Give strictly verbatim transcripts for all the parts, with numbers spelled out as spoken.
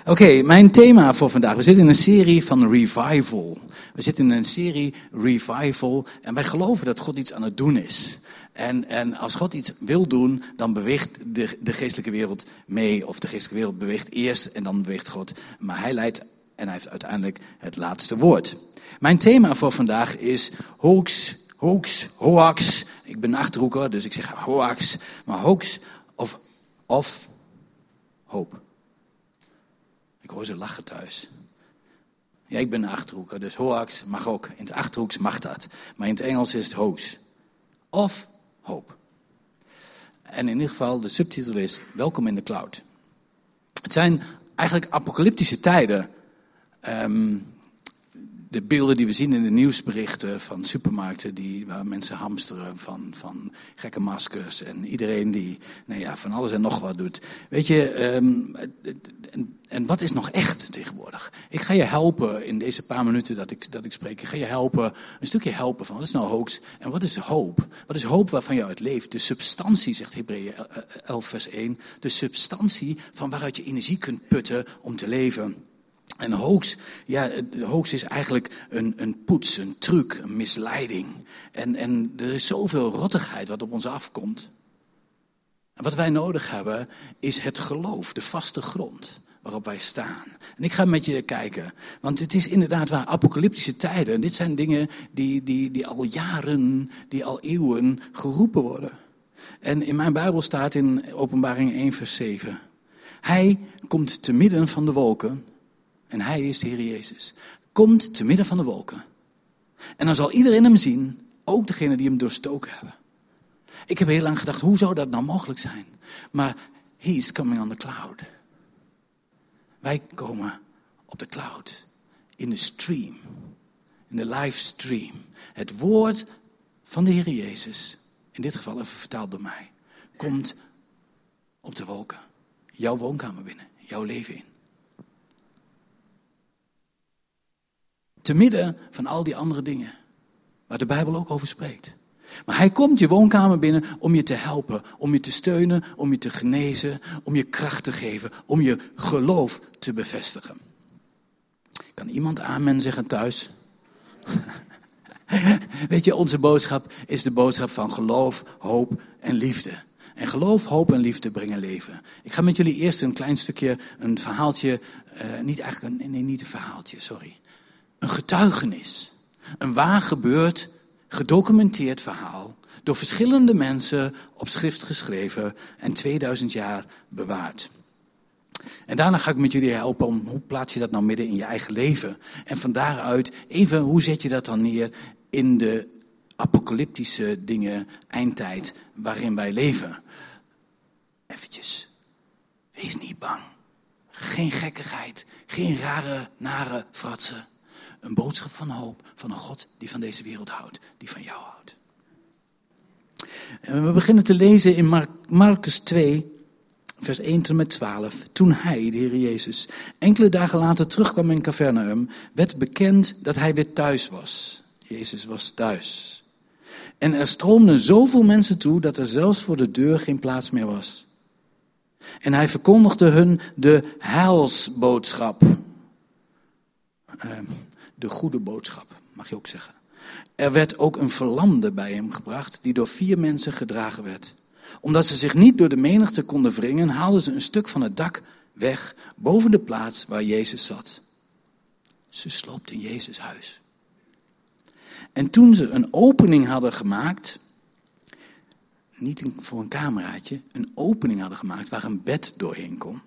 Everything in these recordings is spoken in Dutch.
Oké, okay, mijn thema voor vandaag. We zitten in een serie van revival. We zitten in een serie revival en wij geloven dat God iets aan het doen is. En, en als God iets wil doen, dan beweegt de, de geestelijke wereld mee. Of de geestelijke wereld beweegt eerst en dan beweegt God. Maar hij leidt en hij heeft uiteindelijk het laatste woord. Mijn thema voor vandaag is hoax, hoax, hoax. Ik ben Achterhoeker, dus ik zeg hoax. Maar hoax of, of hoop. Ik hoor ze lachen thuis. Ja, ik ben een Achterhoeker, dus hoax mag ook. In het Achterhoeks mag dat. Maar in het Engels is het hoax. Of hoop. En in ieder geval, de subtitel is Welkom in de Cloud. Het zijn eigenlijk apocalyptische tijden. Um, de beelden die we zien in de nieuwsberichten van supermarkten die, waar mensen hamsteren van, van gekke maskers en iedereen die nou ja, van alles en nog wat doet. Weet je, um, en, en wat is nog echt tegenwoordig? Ik ga je helpen in deze paar minuten dat ik, dat ik spreek. Ik ga je helpen, een stukje helpen van wat is nou hoax en wat is hoop? Wat is hoop waarvan je uit leeft? De substantie, zegt Hebreeën elf vers één, de substantie van waaruit je energie kunt putten om te leven. En hoax, ja, hoax is eigenlijk een, een poets, een truc, een misleiding. En, en er is zoveel rottigheid wat op ons afkomt. En wat wij nodig hebben is het geloof, de vaste grond waarop wij staan. En ik ga met je kijken, want het is inderdaad waar apocalyptische tijden. En dit zijn dingen die, die, die al jaren, die al eeuwen geroepen worden. En in mijn Bijbel staat in Openbaring één vers zeven. Hij komt te midden van de wolken. En hij is de Heer Jezus. Komt te midden van de wolken. En dan zal iedereen hem zien. Ook degenen die hem doorstoken hebben. Ik heb heel lang gedacht, hoe zou dat nou mogelijk zijn? Maar he is coming on the cloud. Wij komen op de cloud. In de stream. In de livestream. Het woord van de Heer Jezus. In dit geval even vertaald door mij. Komt op de wolken. Jouw woonkamer binnen. Jouw leven in. Te midden van al die andere dingen. Waar de Bijbel ook over spreekt. Maar hij komt je woonkamer binnen om je te helpen. Om je te steunen. Om je te genezen. Om je kracht te geven. Om je geloof te bevestigen. Kan iemand amen zeggen thuis? Weet je, onze boodschap is de boodschap van geloof, hoop en liefde. En geloof, hoop en liefde brengen leven. Ik ga met jullie eerst een klein stukje, een verhaaltje. Uh, niet eigenlijk, een, nee, niet een verhaaltje, sorry. Een getuigenis. Een waar gebeurd, gedocumenteerd verhaal. Door verschillende mensen op schrift geschreven en tweeduizend jaar bewaard. En daarna ga ik met jullie helpen om hoe plaats je dat nou midden in je eigen leven. En van daaruit even hoe zet je dat dan neer in de apocalyptische dingen, eindtijd waarin wij leven. Eventjes, wees niet bang. Geen gekkigheid, geen rare, nare fratsen. Een boodschap van hoop, van een God die van deze wereld houdt, die van jou houdt. En we beginnen te lezen in Mar- Marcus twee, vers één tot en met twaalf. Toen hij, de Heer Jezus, enkele dagen later terugkwam in Capernaum, werd bekend dat hij weer thuis was. Jezus was thuis. En er stroomden zoveel mensen toe dat er zelfs voor de deur geen plaats meer was. En hij verkondigde hun de heilsboodschap. Uh, de goede boodschap, mag je ook zeggen. Er werd ook een verlamde bij hem gebracht, die door vier mensen gedragen werd. Omdat ze zich niet door de menigte konden wringen, haalden ze een stuk van het dak weg, boven de plaats waar Jezus zat. Ze sloopten Jezus' huis. En toen ze een opening hadden gemaakt, niet voor een cameraatje, een opening hadden gemaakt waar een bed doorheen kon.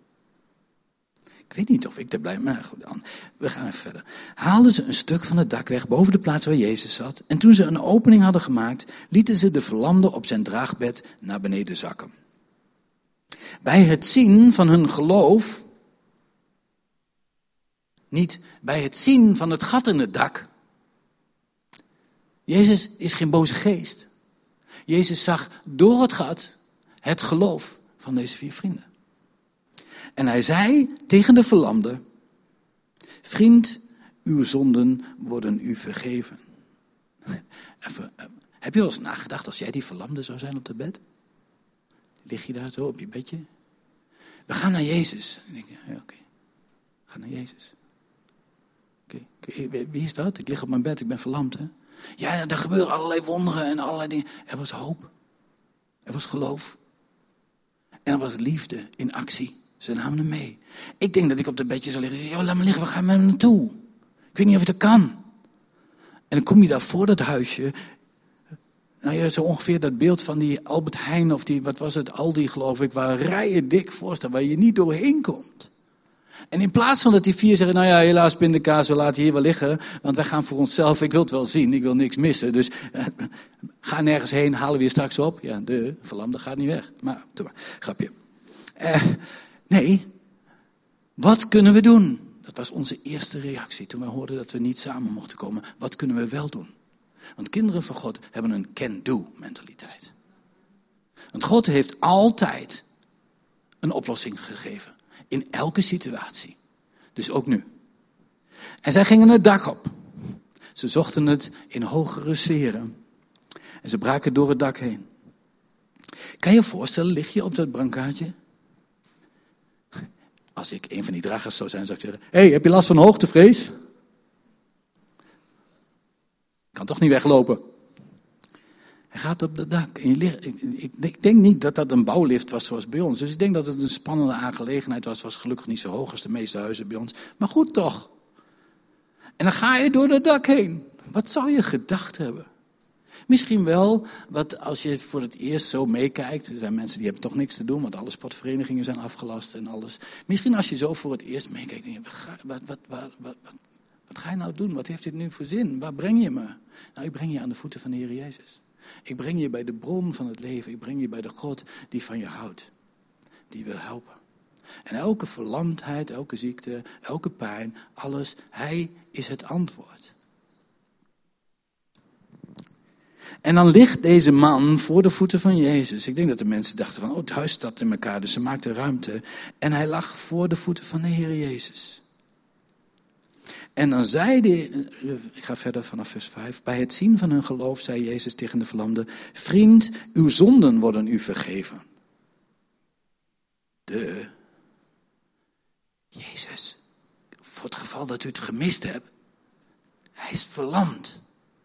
Ik weet niet of ik daar blij mee ben. We gaan even verder. Haalden ze een stuk van het dak weg boven de plaats waar Jezus zat. En toen ze een opening hadden gemaakt, lieten ze de verlamde op zijn draagbed naar beneden zakken. Bij het zien van hun geloof, niet bij het zien van het gat in het dak. Jezus is geen boze geest. Jezus zag door het gat het geloof van deze vier vrienden. En hij zei tegen de verlamde, vriend, uw zonden worden u vergeven. Even, heb je wel eens nagedacht als jij die verlamde zou zijn op het bed? Lig je daar zo op je bedje? We gaan naar Jezus. En ik denk, ja, oké. Ga naar Jezus. Okay. Wie is dat? Ik lig op mijn bed, ik ben verlamd. Hè? Ja, er gebeuren allerlei wonderen en allerlei dingen. Er was hoop. Er was geloof. En er was liefde in actie. Ze namen hem mee. Ik denk dat ik op het bedje zou liggen. Ja, laat me liggen, waar gaan we met hem naartoe? Ik weet niet of het kan. En dan kom je daar voor dat huisje. Nou ja, zo ongeveer dat beeld van die Albert Heijn of die, wat was het, Aldi geloof ik, waar rijen dik voor staan, waar je niet doorheen komt. En in plaats van dat die vier zeggen, nou ja, helaas pindakaas, we laten hier wel liggen, want wij gaan voor onszelf, ik wil het wel zien, ik wil niks missen. Dus eh, ga nergens heen, halen we je straks op. Ja, de verlamde gaat niet weg. Maar, doe maar, grapje. Eh, nee, wat kunnen we doen? Dat was onze eerste reactie toen we hoorden dat we niet samen mochten komen. Wat kunnen we wel doen? Want kinderen van God hebben een can-do mentaliteit. Want God heeft altijd een oplossing gegeven. In elke situatie. Dus ook nu. En zij gingen het dak op. Ze zochten het in hogere sferen. En ze braken door het dak heen. Kan je je voorstellen, lig je op dat brankaatje? Als ik een van die dragers zou zijn, zou ik zeggen, hé, hey, heb je last van hoogtevrees? Kan toch niet weglopen? Hij gaat op het dak. En je ligt, ik, ik, ik denk niet dat dat een bouwlift was zoals bij ons. Dus ik denk dat het een spannende aangelegenheid was. Was gelukkig niet zo hoog als de meeste huizen bij ons. Maar goed toch. En dan ga je door dat dak heen. Wat zou je gedacht hebben? Misschien wel, wat als je voor het eerst zo meekijkt. Er zijn mensen die hebben toch niks te doen, want alle sportverenigingen zijn afgelast en alles. Misschien als je zo voor het eerst meekijkt. Denk je, wat, wat, wat, wat, wat, wat ga je nou doen? Wat heeft dit nu voor zin? Waar breng je me? Nou, ik breng je aan de voeten van de Heer Jezus. Ik breng je bij de bron van het leven. Ik breng je bij de God die van je houdt. Die wil helpen. En elke verlamdheid, elke ziekte, elke pijn, alles. Hij is het antwoord. En dan ligt deze man voor de voeten van Jezus. Ik denk dat de mensen dachten van, oh, het huis staat in elkaar. Dus ze maakten ruimte. En hij lag voor de voeten van de Heer Jezus. En dan zei de, ik ga verder vanaf vers vijf. Bij het zien van hun geloof zei Jezus tegen de verlamde, vriend, uw zonden worden u vergeven. De Jezus, voor het geval dat u het gemist hebt, hij is verlamd.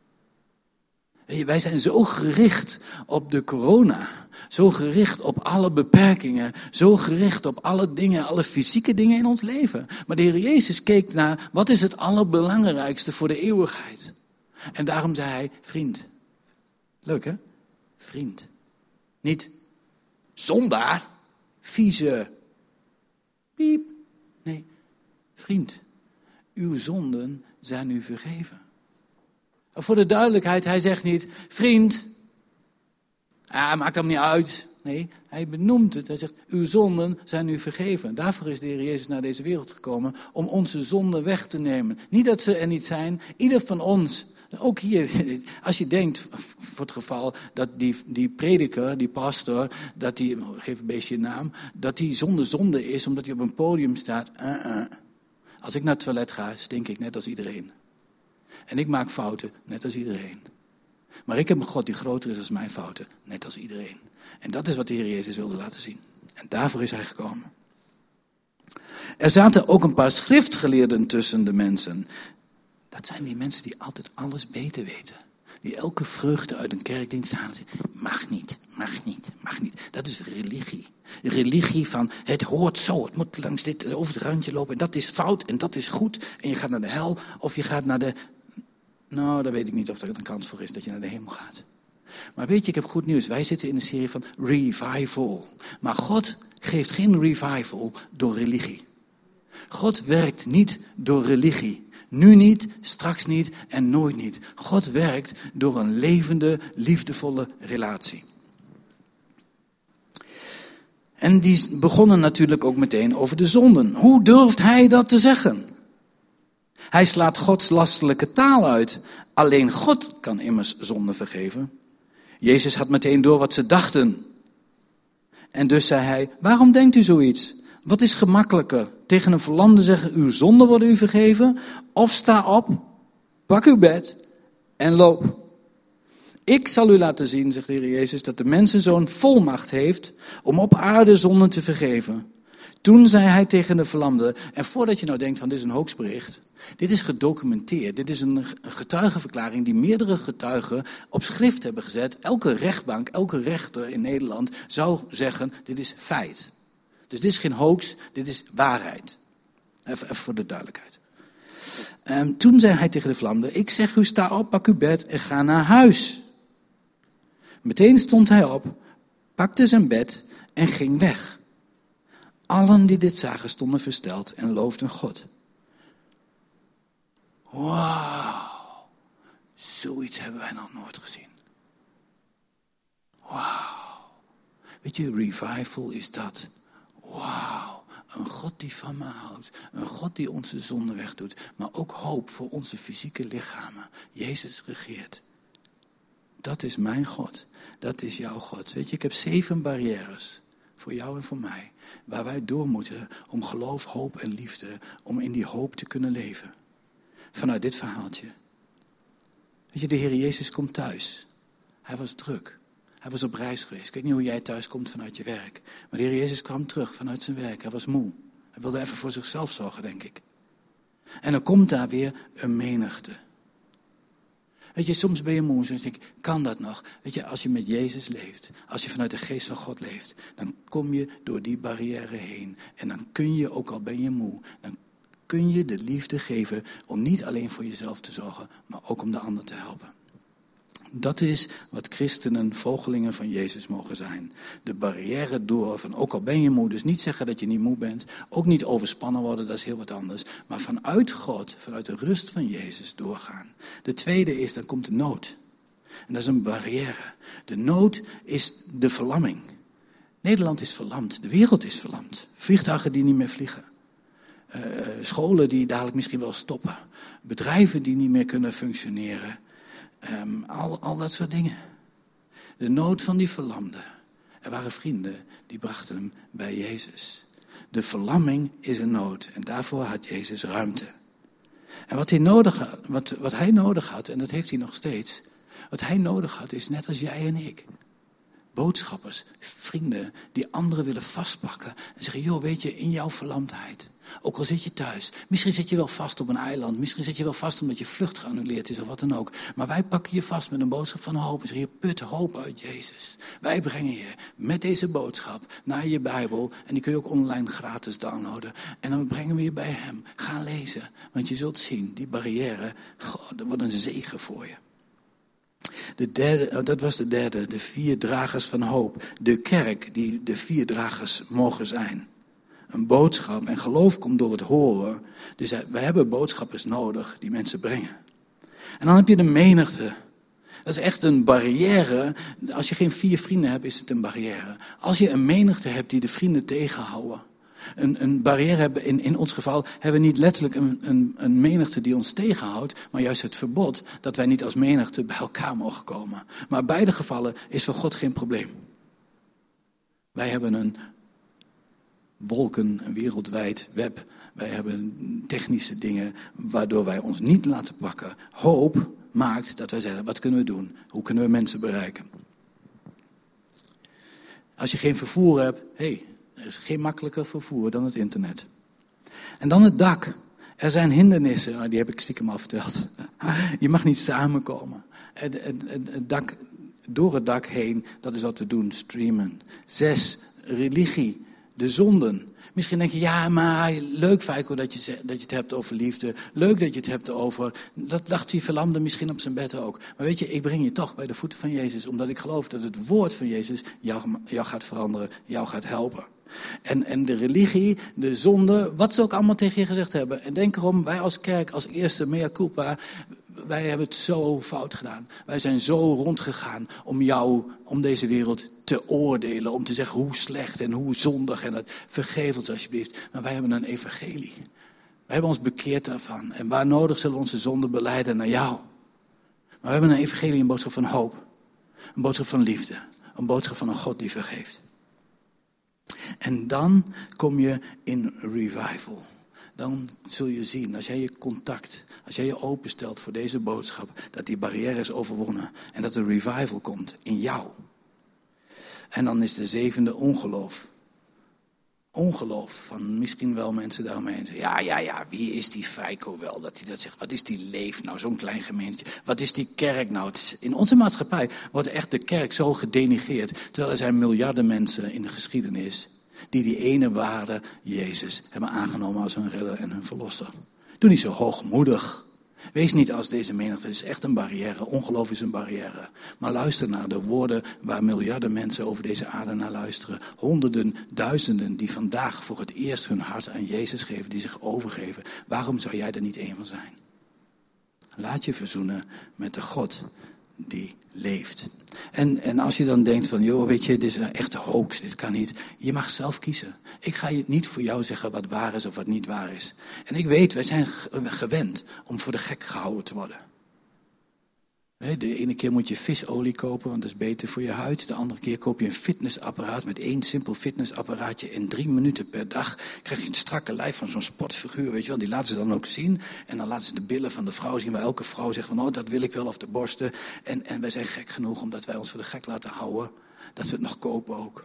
Wij zijn zo gericht op de corona, zo gericht op alle beperkingen, zo gericht op alle dingen, alle fysieke dingen in ons leven. Maar de Heer Jezus keek naar, wat is het allerbelangrijkste voor de eeuwigheid? En daarom zei hij, vriend. Leuk hè? Vriend. Niet zondaar, vieze, piep. Nee, vriend. Uw zonden zijn u vergeven. Voor de duidelijkheid, hij zegt niet, vriend, ah, maakt hem niet uit. Nee, hij benoemt het. Hij zegt, uw zonden zijn u vergeven. Daarvoor is de Heer Jezus naar deze wereld gekomen, om onze zonden weg te nemen. Niet dat ze er niet zijn, ieder van ons. Ook hier, als je denkt, voor het geval dat die, die prediker, die pastor, dat die, geef een beetje een naam, dat die zonder zonde is, omdat hij op een podium staat. Uh -uh. Als ik naar het toilet ga, stink ik net als iedereen. En ik maak fouten, net als iedereen. Maar ik heb een God die groter is dan mijn fouten, net als iedereen. En dat is wat de Heer Jezus wilde laten zien. En daarvoor is hij gekomen. Er zaten ook een paar schriftgeleerden tussen de mensen. Dat zijn die mensen die altijd alles beter weten. Die elke vreugde uit een kerkdienst halen. Mag niet, mag niet, mag niet. Dat is religie. Religie van het hoort zo. Het moet langs dit over het randje lopen. En dat is fout en dat is goed. En je gaat naar de hel of je gaat naar de... Nou, daar weet ik niet of er een kans voor is dat je naar de hemel gaat. Maar weet je, ik heb goed nieuws. Wij zitten in een serie van revival. Maar God geeft geen revival door religie. God werkt niet door religie. Nu niet, straks niet en nooit niet. God werkt door een levende, liefdevolle relatie. En die begonnen natuurlijk ook meteen over de zonden. Hoe durft hij dat te zeggen? Hij slaat Gods lastelijke taal uit. Alleen God kan immers zonde vergeven. Jezus had meteen door wat ze dachten. En dus zei hij, waarom denkt u zoiets? Wat is gemakkelijker? Tegen een verlamde zeggen, uw zonden worden u vergeven? Of sta op, pak uw bed en loop. Ik zal u laten zien, zegt de Heer Jezus, dat de mensenzoon volmacht heeft om op aarde zonden te vergeven. Toen zei hij tegen de verlamde, en voordat je nou denkt van dit is een hoaxbericht, dit is gedocumenteerd, dit is een getuigenverklaring die meerdere getuigen op schrift hebben gezet. Elke rechtbank, elke rechter in Nederland zou zeggen, dit is feit. Dus dit is geen hoax, dit is waarheid. Even, even voor de duidelijkheid. Um, toen zei hij tegen de verlamde, ik zeg u sta op, pak uw bed en ga naar huis. Meteen stond hij op, pakte zijn bed en ging weg. Allen die dit zagen stonden versteld en loofden God. Wauw, zoiets hebben wij nog nooit gezien. Wauw. Weet je, revival is dat. Wauw, een God die van me houdt. Een God die onze zonde wegdoet. Maar ook hoop voor onze fysieke lichamen. Jezus regeert. Dat is mijn God. Dat is jouw God. Weet je, ik heb zeven barrières. Voor jou en voor mij. Waar wij door moeten om geloof, hoop en liefde. Om in die hoop te kunnen leven. Vanuit dit verhaaltje. Weet je, de Heer Jezus komt thuis. Hij was druk. Hij was op reis geweest. Ik weet niet hoe jij thuis komt vanuit je werk. Maar de Heer Jezus kwam terug vanuit zijn werk. Hij was moe. Hij wilde even voor zichzelf zorgen, denk ik. En dan komt daar weer een menigte. Weet je, soms ben je moe en soms denk ik, kan dat nog? Weet je, als je met Jezus leeft, als je vanuit de geest van God leeft, dan kom je door die barrière heen. En dan kun je, ook al ben je moe, dan kun je de liefde geven om niet alleen voor jezelf te zorgen, maar ook om de ander te helpen. Dat is wat christenen, volgelingen van Jezus mogen zijn. De barrière door, van ook al ben je moe, dus niet zeggen dat je niet moe bent. Ook niet overspannen worden, dat is heel wat anders. Maar vanuit God, vanuit de rust van Jezus doorgaan. De tweede is, dan komt de nood. En dat is een barrière. De nood is de verlamming. Nederland is verlamd, de wereld is verlamd. Vliegtuigen die niet meer vliegen. Uh, scholen die dadelijk misschien wel stoppen. Bedrijven die niet meer kunnen functioneren. Um, al, al dat soort dingen. De nood van die verlamde. Er waren vrienden die brachten hem bij Jezus. De verlamming is een nood en daarvoor had Jezus ruimte. En wat hij nodig had, wat, wat hij nodig had, en dat heeft hij nog steeds. Wat hij nodig had is net als jij en ik. Boodschappers, vrienden die anderen willen vastpakken. En zeggen, joh, weet je, in jouw verlamdheid. Ook al zit je thuis. Misschien zit je wel vast op een eiland. Misschien zit je wel vast omdat je vlucht geannuleerd is of wat dan ook. Maar wij pakken je vast met een boodschap van hoop. En zeggen, je put hoop uit Jezus. Wij brengen je met deze boodschap naar je Bijbel. En die kun je ook online gratis downloaden. En dan brengen we je bij hem. Ga lezen. Want je zult zien, die barrière, goh, dat wordt een zegen voor je. De derde, dat was de derde, de vier dragers van hoop. De kerk die de vier dragers mogen zijn. Een boodschap en geloof komt door het horen. Dus wij hebben boodschappers nodig die mensen brengen. En dan heb je de menigte. Dat is echt een barrière. Als je geen vier vrienden hebt, is het een barrière. Als je een menigte hebt die de vrienden tegenhouden. Een, een barrière hebben, in, in ons geval hebben we niet letterlijk een, een, een menigte die ons tegenhoudt, maar juist het verbod dat wij niet als menigte bij elkaar mogen komen. Maar in beide gevallen is voor God geen probleem. Wij hebben een wolken, een wereldwijd web. Wij hebben technische dingen waardoor wij ons niet laten pakken. Hoop maakt dat wij zeggen, wat kunnen we doen? Hoe kunnen we mensen bereiken? Als je geen vervoer hebt, hé, hey, er is geen makkelijker vervoer dan het internet. En dan het dak. Er zijn hindernissen, nou, die heb ik stiekem al verteld. Je mag niet samenkomen. Het, het, het, het dak, door het dak heen, dat is wat we doen, streamen. Zes, religie, de zonden. Misschien denk je, ja, maar leuk Feiko dat je, dat je het hebt over liefde. Leuk dat je het hebt over, dat dacht die verlamde misschien op zijn bed ook. Maar weet je, ik breng je toch bij de voeten van Jezus. Omdat ik geloof dat het woord van Jezus jou, jou gaat veranderen, jou gaat helpen. En, en de religie, de zonde, wat ze ook allemaal tegen je gezegd hebben. En denk erom, wij als kerk, als eerste mea culpa, wij hebben het zo fout gedaan. Wij zijn zo rondgegaan om jou, om deze wereld te oordelen. Om te zeggen hoe slecht en hoe zondig en het vergeef ons alsjeblieft. Maar wij hebben een evangelie. Wij hebben ons bekeerd daarvan. En waar nodig zullen we onze zonde belijden naar jou. Maar we hebben een evangelie, een boodschap van hoop. Een boodschap van liefde. Een boodschap van een God die vergeeft. En dan kom je in revival. Dan zul je zien, als jij je contact, als jij je openstelt voor deze boodschap, dat die barrière is overwonnen. En dat er revival komt in jou. En dan is de zevende ongeloof. ongeloof van misschien wel mensen daaromheen. Ja, ja, ja, wie is die Feiko wel dat hij dat zegt? Wat is die Leef nou, zo'n klein gemeentje? Wat is die kerk nou? In onze maatschappij wordt echt de kerk zo gedenigreerd. Terwijl er zijn miljarden mensen in de geschiedenis die die ene ware Jezus hebben aangenomen als hun redder en hun verlosser. Doe niet zo hoogmoedig. Wees niet als deze menigte, het is echt een barrière. Ongeloof is een barrière. Maar luister naar de woorden waar miljarden mensen over deze aarde naar luisteren. Honderden, duizenden die vandaag voor het eerst hun hart aan Jezus geven, die zich overgeven. Waarom zou jij er niet één van zijn? Laat je verzoenen met de God die leeft. En, en als je dan denkt van, joh, weet je, dit is een echte hoax, dit kan niet. Je mag zelf kiezen. Ik ga je niet voor jou zeggen wat waar is of wat niet waar is. En ik weet, wij zijn gewend om voor de gek gehouden te worden. De ene keer moet je visolie kopen, want dat is beter voor je huid. De andere keer koop je een fitnessapparaat met één simpel fitnessapparaatje. In drie minuten per dag krijg je een strakke lijf van zo'n sportfiguur, weet je wel. Die laten ze dan ook zien. En dan laten ze de billen van de vrouw zien, waar elke vrouw zegt van, oh, dat wil ik wel, of de borsten. En, en wij zijn gek genoeg, omdat wij ons voor de gek laten houden, dat ze het nog kopen ook.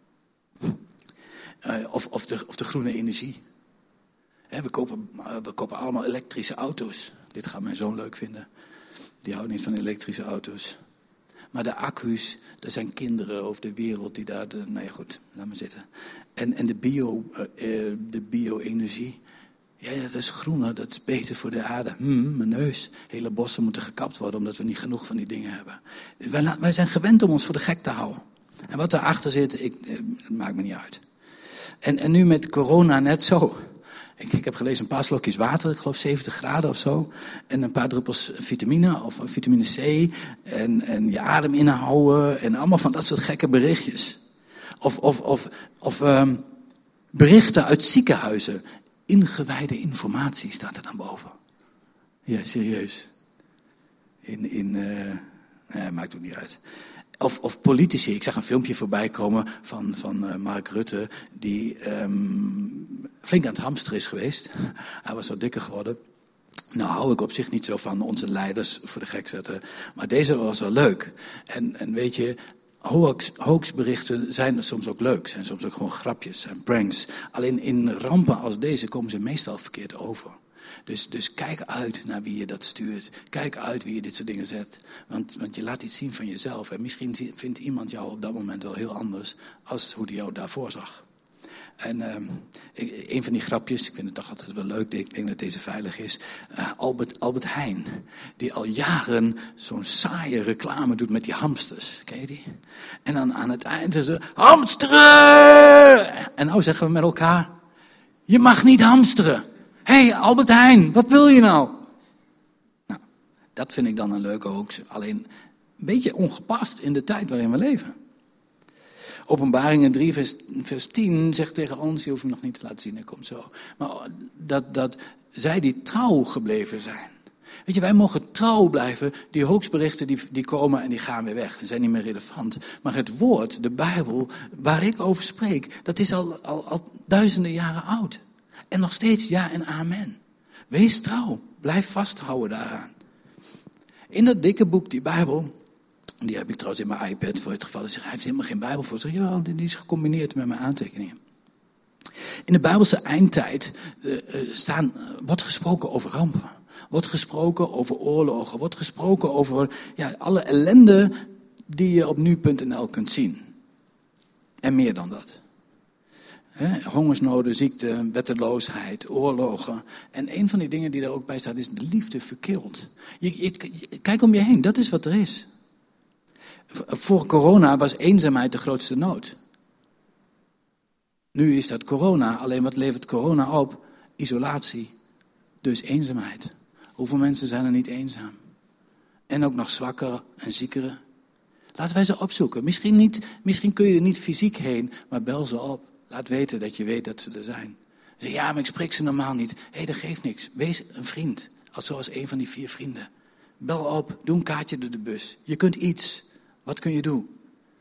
Uh, of, of, de, of de groene energie. He, we, kopen, uh, we kopen allemaal elektrische auto's. Dit gaat mijn zoon leuk vinden. Die houden niet van elektrische auto's. Maar de accu's, er zijn kinderen over de wereld die daar... De, nou ja, goed, laat maar zitten. En, en de, bio, uh, uh, de bio-energie. Ja, ja, dat is groener, dat is beter voor de aarde. Hmm, mijn neus. Hele bossen moeten gekapt worden omdat we niet genoeg van die dingen hebben. Wij, wij zijn gewend om ons voor de gek te houden. En wat daarachter zit, ik, uh, het maakt me niet uit. En, en nu met corona net zo... Ik, ik heb gelezen een paar slokjes water, ik geloof zeventig graden of zo. En een paar druppels vitamine of vitamine C. En, en je adem inhouden. En allemaal van dat soort gekke berichtjes. Of, of, of, of um, berichten uit ziekenhuizen. Ingewijde informatie staat er dan boven. Ja, serieus. In, in, uh, nee, maakt ook niet uit. Of, of politici. Ik zag een filmpje voorbij komen van, van uh, Mark Rutte. Die um, flink aan het hamsteren is geweest. Hij was wat dikker geworden. Nou hou ik op zich niet zo van onze leiders voor de gek zetten. Maar deze was wel leuk. En, en weet je, hoax, hoaxberichten zijn soms ook leuk. Zijn soms ook gewoon grapjes, zijn pranks. Alleen in rampen als deze komen ze meestal verkeerd over. Dus, dus kijk uit naar wie je dat stuurt. Kijk uit wie je dit soort dingen zet. Want, want je laat iets zien van jezelf. En misschien vindt iemand jou op dat moment wel heel anders als hoe die jou daarvoor zag. En uh, ik, een van die grapjes, ik vind het toch altijd wel leuk, ik denk dat deze veilig is. Uh, Albert, Albert Heijn, die al jaren zo'n saaie reclame doet met die hamsters. Ken je die? En dan aan het eind zeggen ze, hamsteren! En nou zeggen we met elkaar, je mag niet hamsteren. Hé, hey, Albert Heijn, wat wil je nou? Nou, dat vind ik dan een leuke hoax. Alleen een beetje ongepast in de tijd waarin we leven. Openbaringen drie vers, vers tien zegt tegen ons, je hoeft hem nog niet te laten zien, hij komt zo. Maar dat, dat zij die trouw gebleven zijn. Weet je, wij mogen trouw blijven. Die hoaxberichten die, die komen en die gaan weer weg. Ze zijn niet meer relevant. Maar het woord, de Bijbel, waar ik over spreek, dat is al, al, al duizenden jaren oud. En nog steeds ja en amen. Wees trouw. Blijf vasthouden daaraan. In dat dikke boek, die Bijbel, die heb ik trouwens in mijn iPad voor het geval. Ik zeg, hij heeft helemaal geen Bijbel voor. Ik zeg, ja, die is gecombineerd met mijn aantekeningen. In de Bijbelse eindtijd uh, staan, uh, wordt gesproken over rampen. Wordt gesproken over oorlogen. Wordt gesproken over ja, alle ellende die je op nu punt n l kunt zien. En meer dan dat. He, hongersnoden, ziekte, wetteloosheid, oorlogen. En een van die dingen die daar ook bij staat is de liefde verkilt. Je, je, je, kijk om je heen, dat is wat er is. Voor corona was eenzaamheid de grootste nood. Nu is dat corona, alleen wat levert corona op? Isolatie, dus eenzaamheid. Hoeveel mensen zijn er niet eenzaam? En ook nog zwakkere en ziekere. Laten wij ze opzoeken. Misschien, niet, misschien kun je er niet fysiek heen, maar bel ze op. Laat weten dat je weet dat ze er zijn. Zeg, ja, maar ik spreek ze normaal niet. Hé, hey, dat geeft niks. Wees een vriend, als zoals een van die vier vrienden. Bel op, doe een kaartje door de bus. Je kunt iets. Wat kun je doen?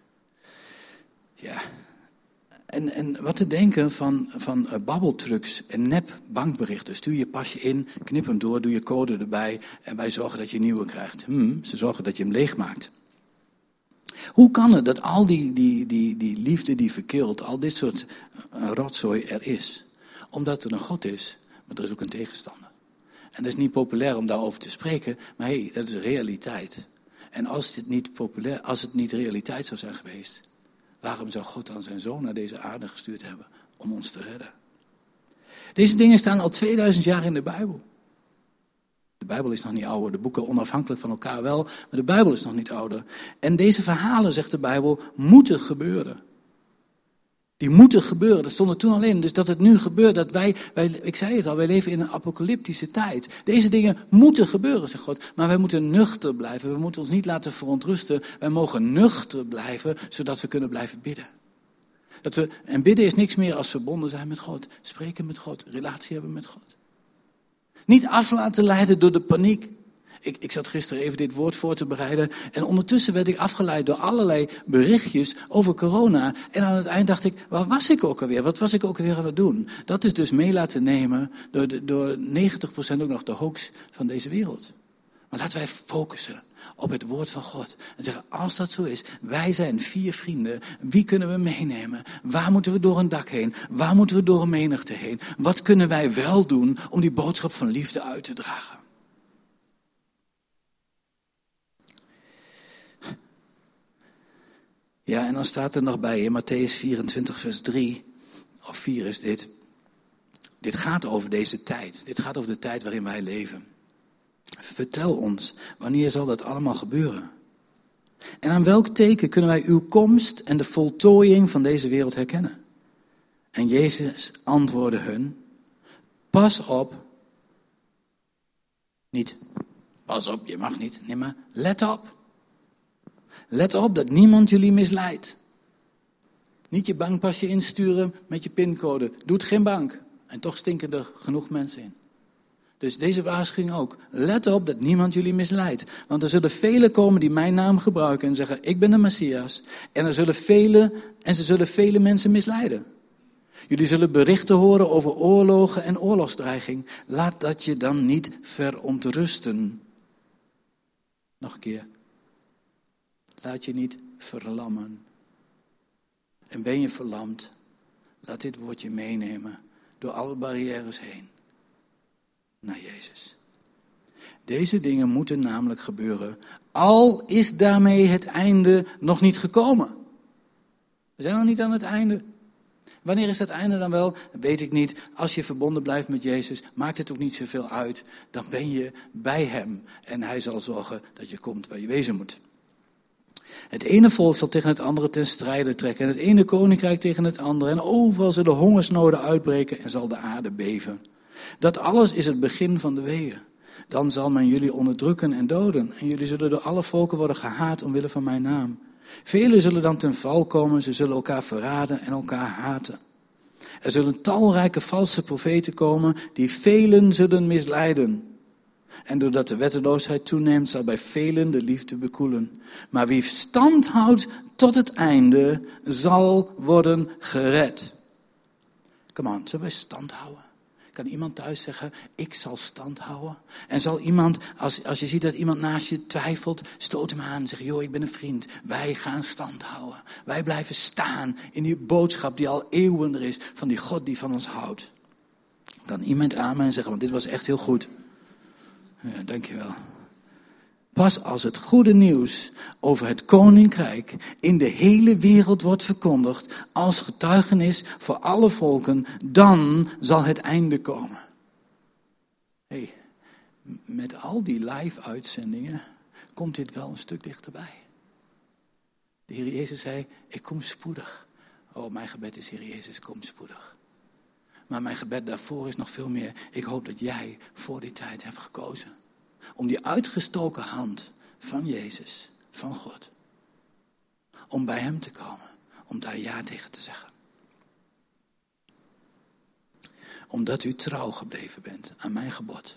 Ja. En, en wat te denken van, van uh, babbeltrucs en nep bankberichten. Stuur je pasje in, knip hem door, doe je code erbij en wij zorgen dat je een nieuwe krijgt. Hmm, ze zorgen dat je hem leegmaakt. Hoe kan het dat al die, die, die, die liefde die verkilt, al dit soort rotzooi er is? Omdat er een God is, maar er is ook een tegenstander. En dat is niet populair om daarover te spreken, maar hé, hey, dat is realiteit. En als het niet populair, als het niet realiteit zou zijn geweest, waarom zou God dan zijn zoon naar deze aarde gestuurd hebben om ons te redden? Deze dingen staan al tweeduizend jaar in de Bijbel. De Bijbel is nog niet ouder, de boeken onafhankelijk van elkaar wel, maar de Bijbel is nog niet ouder. En deze verhalen, zegt de Bijbel, moeten gebeuren. Die moeten gebeuren, dat stond er toen al in. Dus dat het nu gebeurt, dat wij, wij, ik zei het al, wij leven in een apocalyptische tijd. Deze dingen moeten gebeuren, zegt God. Maar wij moeten nuchter blijven, we moeten ons niet laten verontrusten. Wij mogen nuchter blijven, zodat we kunnen blijven bidden. Dat we, en bidden is niks meer als verbonden zijn met God. Spreken met God, relatie hebben met God. Niet af laten leiden door de paniek. Ik, ik zat gisteren even dit woord voor te bereiden. En ondertussen werd ik afgeleid door allerlei berichtjes over corona. En aan het eind dacht ik, waar was ik ook alweer? Wat was ik ook alweer aan het doen? Dat is dus mee laten nemen door, de, door negentig procent ook nog de hoax van deze wereld. Maar laten wij focussen op het woord van God. En zeggen, als dat zo is, wij zijn vier vrienden. Wie kunnen we meenemen? Waar moeten we door een dak heen? Waar moeten we door een menigte heen? Wat kunnen wij wel doen om die boodschap van liefde uit te dragen? Ja, en dan staat er nog bij in Matthäus vierentwintig vers drie, of vier is dit. Dit gaat over deze tijd. Dit gaat over de tijd waarin wij leven. Vertel ons, wanneer zal dat allemaal gebeuren? En aan welk teken kunnen wij uw komst en de voltooiing van deze wereld herkennen? En Jezus antwoordde hun, pas op. Niet, pas op, je mag niet. Nee, maar let op. Let op dat niemand jullie misleidt. Niet je bankpasje insturen met je pincode. Doet geen bank. En toch stinken er genoeg mensen in. Dus deze waarschuwing ook. Let op dat niemand jullie misleidt. Want er zullen velen komen die mijn naam gebruiken en zeggen, ik ben de Messias. En er zullen vele, en ze zullen vele mensen misleiden. Jullie zullen berichten horen over oorlogen en oorlogsdreiging. Laat dat je dan niet verontrusten. Nog een keer. Laat je niet verlammen. En ben je verlamd, laat dit woordje meenemen door alle barrières heen naar Jezus. Deze dingen moeten namelijk gebeuren, al is daarmee het einde nog niet gekomen. We zijn nog niet aan het einde. Wanneer is dat einde dan wel? Dat weet ik niet. Als je verbonden blijft met Jezus, maakt het ook niet zoveel uit. Dan ben je bij hem en hij zal zorgen dat je komt waar je wezen moet. Het ene volk zal tegen het andere ten strijde trekken. En het ene koninkrijk tegen het andere. En overal zullen hongersnoden uitbreken en zal de aarde beven. Dat alles is het begin van de weeën. Dan zal men jullie onderdrukken en doden. En jullie zullen door alle volken worden gehaat omwille van mijn naam. Velen zullen dan ten val komen. Ze zullen elkaar verraden en elkaar haten. Er zullen talrijke valse profeten komen die velen zullen misleiden. En doordat de wetteloosheid toeneemt, zal bij velen de liefde bekoelen. Maar wie stand houdt tot het einde, zal worden gered. Come on, zullen wij stand houden? Kan iemand thuis zeggen, ik zal stand houden? En zal iemand, als, als je ziet dat iemand naast je twijfelt, stoot hem aan en zeg, joh, ik ben een vriend. Wij gaan stand houden. Wij blijven staan in die boodschap die al eeuwen er is, van die God die van ons houdt. Kan iemand amen zeggen, want dit was echt heel goed. Ja, dankjewel. Pas als het goede nieuws over het koninkrijk in de hele wereld wordt verkondigd als getuigenis voor alle volken, dan zal het einde komen. Hey, met al die live uitzendingen komt dit wel een stuk dichterbij. De Heer Jezus zei, ik kom spoedig. Oh, mijn gebed is, Heer Jezus, kom spoedig. Maar mijn gebed daarvoor is nog veel meer. Ik hoop dat jij voor die tijd hebt gekozen. Om die uitgestoken hand van Jezus, van God. Om bij hem te komen. Om daar ja tegen te zeggen. Omdat u trouw gebleven bent aan mijn gebod.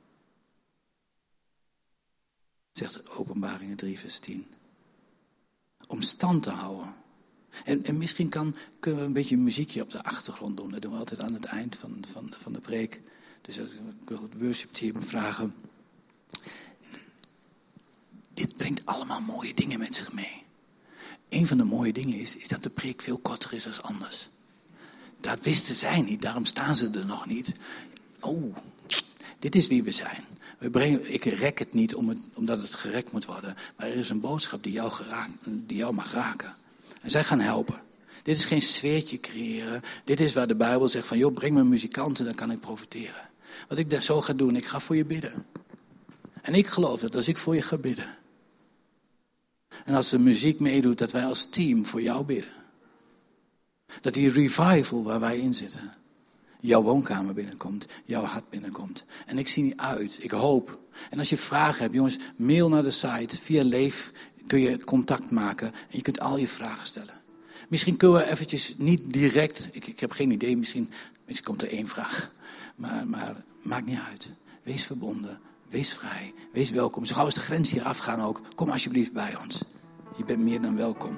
Zegt Openbaringen drie vers tien. Om stand te houden. En, en misschien kan, kunnen we een beetje een muziekje op de achtergrond doen. Dat doen we altijd aan het eind van, van, van de preek. Dus ik wil het worship team vragen. Dit brengt allemaal mooie dingen met zich mee. een van de mooie dingen is, is dat de preek veel korter is dan anders. Dat wisten zij niet, daarom staan ze er nog niet. Oh, dit is wie we zijn. We brengen, ik rek het niet om het, omdat het gerekt moet worden. Maar er is een boodschap die jou, geraakt, die jou mag raken. En zij gaan helpen. Dit is geen sfeertje creëren. Dit is waar de Bijbel zegt van, joh, breng me muzikanten, dan kan ik profiteren. Wat ik daar zo ga doen, ik ga voor je bidden. En ik geloof dat als ik voor je ga bidden. En als de muziek meedoet, dat wij als team voor jou bidden. Dat die revival waar wij in zitten, jouw woonkamer binnenkomt, jouw hart binnenkomt. En ik zie niet uit, ik hoop. En als je vragen hebt, jongens, mail naar de site. Via Leef kun je contact maken en je kunt al je vragen stellen. Misschien kunnen we eventjes niet direct, ik, ik heb geen idee, misschien, misschien komt er één vraag. Maar, maar maakt niet uit. Wees verbonden, wees vrij, wees welkom. Zo gauw als de grens hier afgaan ook, kom alsjeblieft bij ons. Je bent meer dan welkom.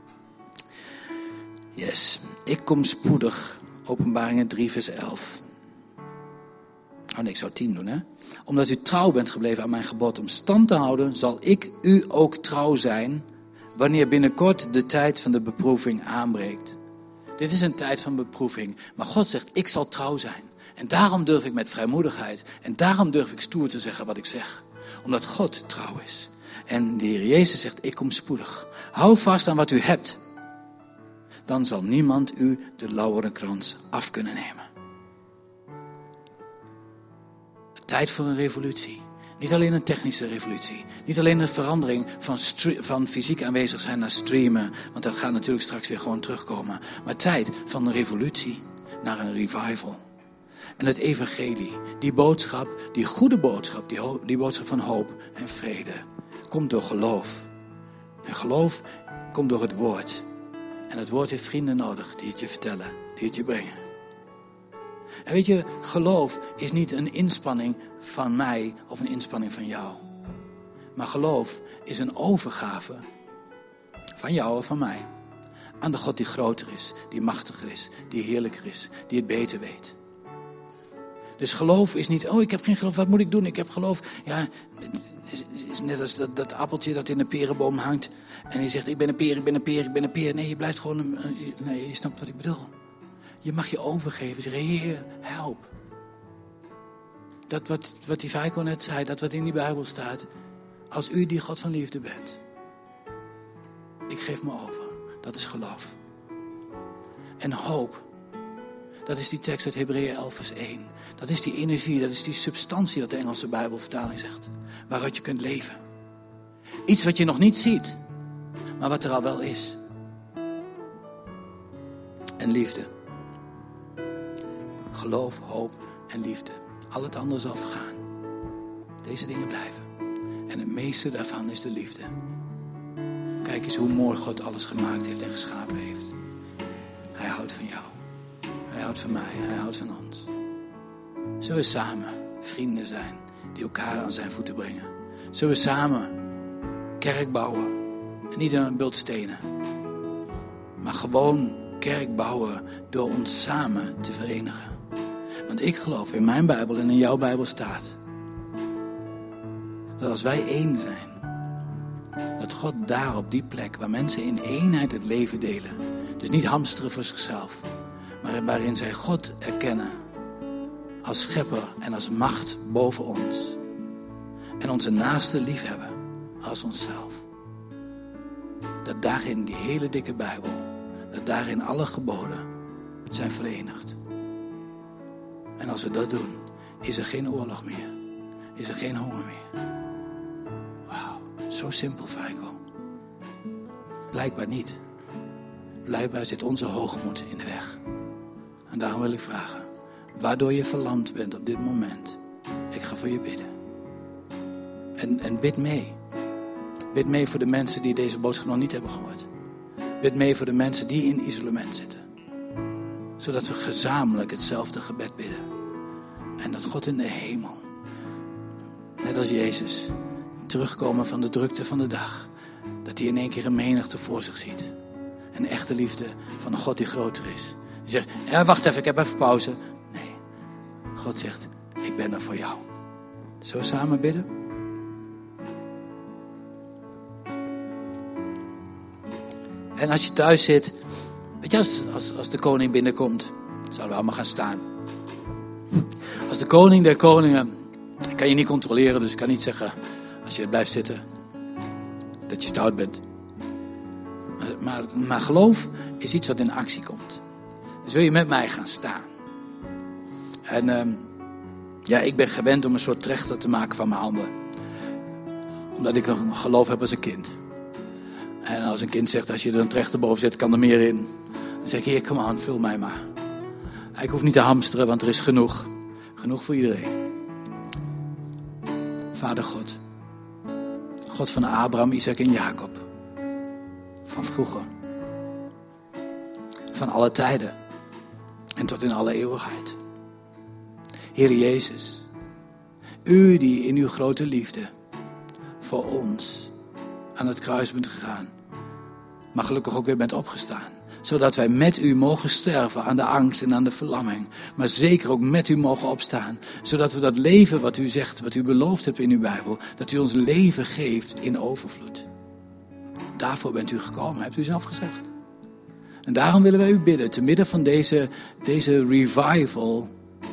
Yes, ik kom spoedig. Openbaringen drie vers elf. Oh nee, ik zou tien doen, hè. Omdat u trouw bent gebleven aan mijn gebod om stand te houden, zal ik u ook trouw zijn, wanneer binnenkort de tijd van de beproeving aanbreekt. Dit is een tijd van beproeving, maar God zegt, ik zal trouw zijn. En daarom durf ik met vrijmoedigheid, en daarom durf ik stoer te zeggen wat ik zeg. Omdat God trouw is. En de Heer Jezus zegt, ik kom spoedig. Hou vast aan wat u hebt. Dan zal niemand u de lauwerenkrans af kunnen nemen. Tijd voor een revolutie. Niet alleen een technische revolutie. Niet alleen een verandering van, stre- van fysiek aanwezig zijn naar streamen. Want dat gaat natuurlijk straks weer gewoon terugkomen. Maar tijd van een revolutie naar een revival. En het evangelie, die boodschap, die goede boodschap, die, ho- die boodschap van hoop en vrede, komt door geloof. En geloof komt door het woord. En het woord heeft vrienden nodig die het je vertellen, die het je brengen. En weet je, geloof is niet een inspanning van mij of een inspanning van jou. Maar geloof is een overgave van jou of van mij aan de God die groter is, die machtiger is, die heerlijker is, die het beter weet. Dus geloof is niet, oh ik heb geen geloof, wat moet ik doen? Ik heb geloof. Ja, het is, is net als dat, dat appeltje dat in een perenboom hangt. En je zegt, ik ben een peer, ik ben een peer, ik ben een peer. Nee, je blijft gewoon, een, nee, je snapt wat ik bedoel. Je mag je overgeven, zeggen, Heer, help. Dat wat, wat die Feiko net zei, dat wat in die Bijbel staat. Als u die God van liefde bent. Ik geef me over. Dat is geloof. En hoop. Dat is die tekst uit Hebreeën elf vers één. Dat is die energie, dat is die substantie wat de Engelse Bijbelvertaling zegt. Waaruit je kunt leven. Iets wat je nog niet ziet, maar wat er al wel is. En liefde. Geloof, hoop en liefde. Al het andere zal vergaan. Deze dingen blijven. En het meeste daarvan is de liefde. Kijk eens hoe mooi God alles gemaakt heeft en geschapen heeft. Hij houdt van jou. Hij houdt van mij. Hij houdt van ons. Zullen we samen vrienden zijn die elkaar aan zijn voeten brengen? Zullen we samen kerk bouwen? En niet aan een bult stenen. Maar gewoon kerk bouwen door ons samen te verenigen. Want ik geloof in mijn Bijbel en in jouw Bijbel staat. Dat als wij één zijn. Dat God daar op die plek waar mensen in eenheid het leven delen. Dus niet hamsteren voor zichzelf. Maar waarin zij God erkennen. Als schepper en als macht boven ons. En onze naaste lief hebben als onszelf. Dat daarin die hele dikke Bijbel. Dat daarin alle geboden zijn verenigd. En als we dat doen, is er geen oorlog meer. Is er geen honger meer. Wauw, zo simpel, Feiko. Blijkbaar niet. Blijkbaar zit onze hoogmoed in de weg. En daarom wil ik vragen, waardoor je verlamd bent op dit moment. Ik ga voor je bidden. En, en bid mee. Bid mee voor de mensen die deze boodschap nog niet hebben gehoord. Bid mee voor de mensen die in isolement zitten. Zodat we gezamenlijk hetzelfde gebed bidden. En dat God in de hemel, net als Jezus, terugkomen van de drukte van de dag. Dat hij in één keer een menigte voor zich ziet. Een echte liefde van een God die groter is. Die zegt, ja, wacht even, ik heb even pauze. Nee, God zegt, ik ben er voor jou. Zullen we samen bidden? En als je thuis zit, weet je, als, als, als de koning binnenkomt, zouden we allemaal gaan staan. Als de koning der koningen, ik kan je niet controleren, dus ik kan niet zeggen, als je blijft zitten, dat je stout bent. Maar, maar, maar geloof is iets wat in actie komt. Dus wil je met mij gaan staan? En um, ja, ik ben gewend om een soort trechter te maken van mijn handen. Omdat ik een geloof heb als een kind. En als een kind zegt, als je er een trechter boven zet, kan er meer in. Dan zeg ik, hier, kom aan, vul mij maar. Ik hoef niet te hamsteren, want er is genoeg. Genoeg voor iedereen. Vader God. God van Abraham, Isaac en Jacob. Van vroeger. Van alle tijden. En tot in alle eeuwigheid. Heer Jezus. U die in uw grote liefde voor ons aan het kruis bent gegaan. Maar gelukkig ook weer bent opgestaan. Zodat wij met u mogen sterven aan de angst en aan de verlamming. Maar zeker ook met u mogen opstaan. Zodat we dat leven wat u zegt, wat u beloofd hebt in uw Bijbel. Dat u ons leven geeft in overvloed. Daarvoor bent u gekomen, hebt u zelf gezegd. En daarom willen wij u bidden, te midden van deze, deze revival.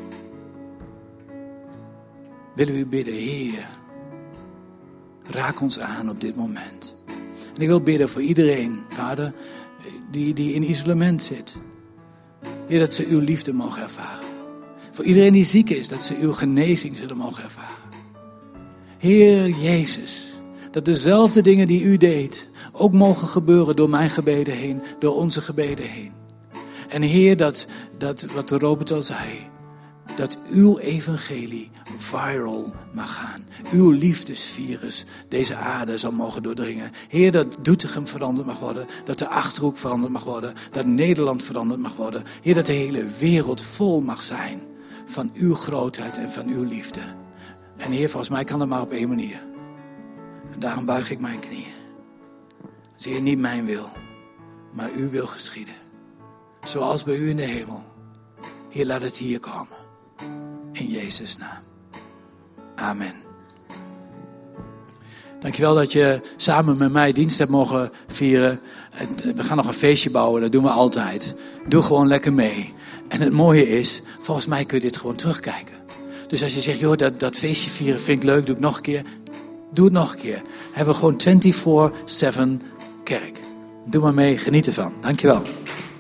Willen we u bidden, Heer. Raak ons aan op dit moment. En ik wil bidden voor iedereen, Vader, die, die in isolement zit. Heer, dat ze uw liefde mogen ervaren. Voor iedereen die ziek is, dat ze uw genezing zullen mogen ervaren. Heer Jezus, dat dezelfde dingen die u deed, ook mogen gebeuren door mijn gebeden heen, door onze gebeden heen. En Heer, dat, dat wat Robert al zei, dat uw evangelie viral mag gaan. Uw liefdesvirus deze aarde zal mogen doordringen. Heer, dat Doetinchem veranderd mag worden. Dat de Achterhoek veranderd mag worden. Dat Nederland veranderd mag worden. Heer, dat de hele wereld vol mag zijn van uw grootheid en van uw liefde. En Heer, volgens mij kan dat maar op één manier. En daarom buig ik mijn knieën. Dus Heer, niet mijn wil, maar uw wil geschieden. Zoals bij u in de hemel. Heer, laat het hier komen. In Jezus' naam. Amen. Dankjewel dat je samen met mij dienst hebt mogen vieren. We gaan nog een feestje bouwen, dat doen we altijd. Doe gewoon lekker mee. En het mooie is, volgens mij kun je dit gewoon terugkijken. Dus als je zegt, joh, dat, dat feestje vieren vind ik leuk, doe ik nog een keer. Doe het nog een keer. Hebben we gewoon vierentwintig zeven kerk. Doe maar mee, geniet ervan. Dankjewel.